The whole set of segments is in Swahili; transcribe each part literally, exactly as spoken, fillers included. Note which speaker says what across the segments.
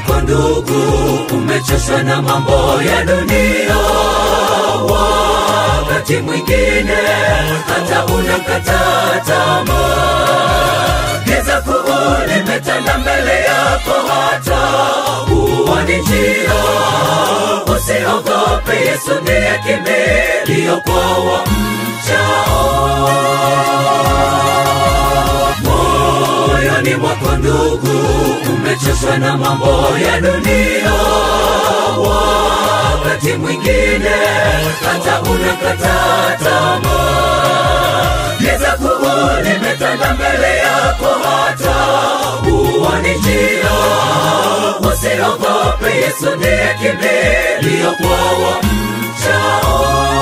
Speaker 1: mwako ndugu, umechoshwa na mambo ya dunia. Wakati mwingine hata unakata tamaa. Giza kuu limetanda mbele yako, hata huoni njia. Usiogope, Yesu ndiye kimbilio kwa wamchao. Moyoni mwako ndugu, umechoshwa na mambo ya dunia. Wakati mwingine hata unakata tamaa. Giza kuu limetanda mbele yako, hata huoni njia. Usiogope, Yesu ndiye kimbilio kwa wamchao.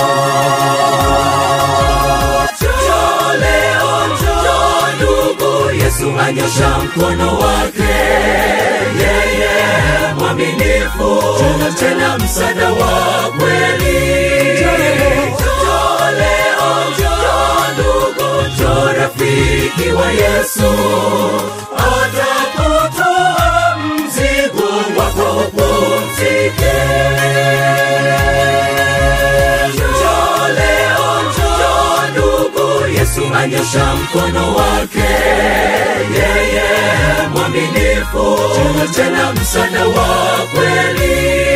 Speaker 1: Njoo leo, njoo ndugu, Yesu anyosha mkono wake. Yeye mwaminifu, tena msaada wa kweli. Njoo leo, njoo ndugu, njoo rafiki wa Yesu. Atakutoa mzigo wako upumzike. Njoo leo, njoo ndugu, Yesu anyosha mkono wake. Yeye mwaminifu, tena msaada wa kweli.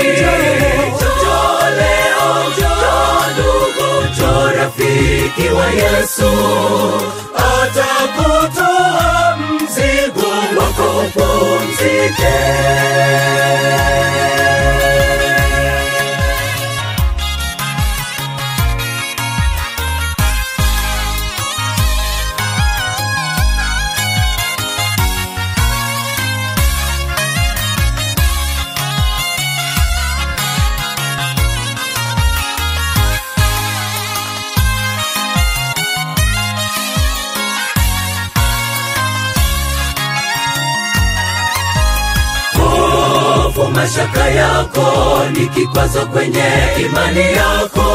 Speaker 1: Njoo leo, njoo ndugu, njoo rafiki wa Yesu. Atakutoa mzigo wako upumzike. Mashaka yako ni kikwazo kwenye imani yako.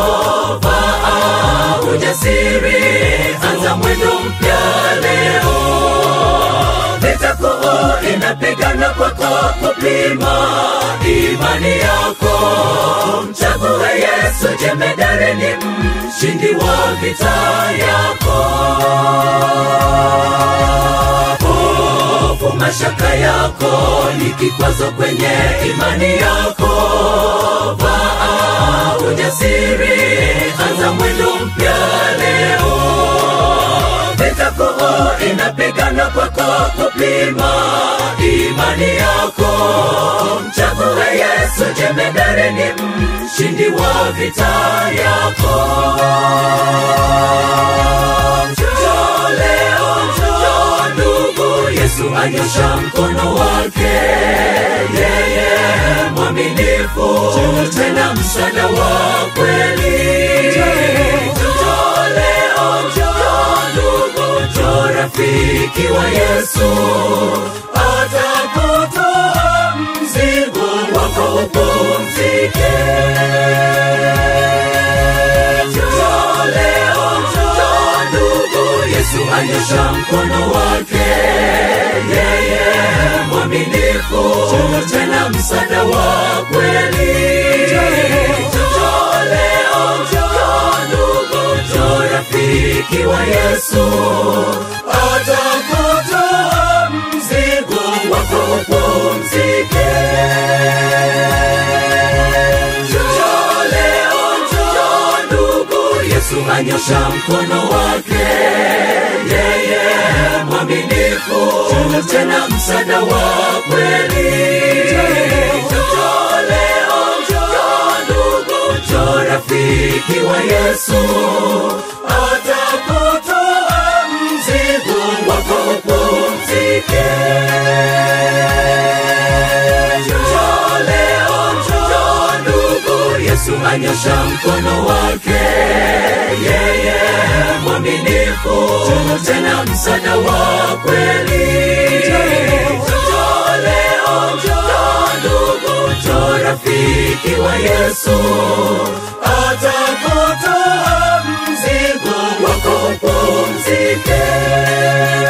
Speaker 1: Vaa ujasiri, anza mwendo mpya leo. Vita kuu inapigana kwako kupima imani yako. Mchague Yesu, jemedari ni mshindi wa vita yako. Mashaka yako ni kikwazo kwenye imani yako. Vaa ujasiri, anza mwendo mpya leo. Vita kuu inapigana kwako kupima imani yako. Mchague Yesu, jemedari ni mshindi wa vita yako. Njoo leo, njoo ndugu, Yesu anyosha mkono wake. Yeye mwaminifu, tena msaada wa kweli. Njoo leo, njoo ndugu, njoo rafiki wa Yesu. Atakutoa mzigo wako upumzike. Njoo leo, njoo ndugu, Yesu anyosha mkono wake. Yeye mwaminifu, tena msaada wa kweli. Njoo leo, njoo ndugu, njoo rafiki wa Yesu. Atakutoa mzigo wako upumzike. Njoo leo, njoo ndugu, Yesu anyosha mkono wake. Yeye mwaminifu, tena msaada wa kweli. Njoo leo, njoo ndugu, njoo rafiki wa Yesu. Atakutoa mzigo wako upumzike. Njoo leo, njoo ndugu, Yesu anyosha mkono wake. Yeye mwaminifu, tena msaada wa kweli. Njoo leo, njoo ndugu, njoo rafiki wa Yesu. Atakutoa mzigo wako upumzike.